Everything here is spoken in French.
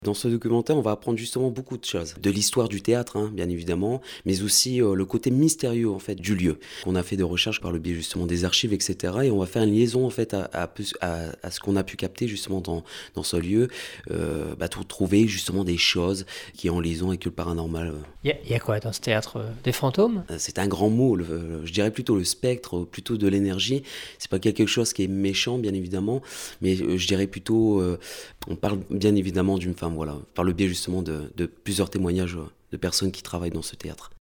Dans ce documentaire, on va apprendre justement beaucoup de choses. De l'histoire du théâtre, bien évidemment, mais aussi le côté mystérieux en fait du lieu. On a fait des recherches par le biais justement des archives, etc. Et on va faire une liaison en fait à ce qu'on a pu capter justement dans ce lieu, pour trouver justement des choses qui sont en liaison avec le paranormal. Il y a quoi dans ce théâtre? Des fantômes? C'est un grand mot, je dirais plutôt le spectre, plutôt de l'énergie. C'est pas quelque chose qui est méchant, bien évidemment, mais je dirais plutôt, on parle bien évidemment d'une femme, voilà, par le biais justement de plusieurs témoignages de personnes qui travaillent dans ce théâtre.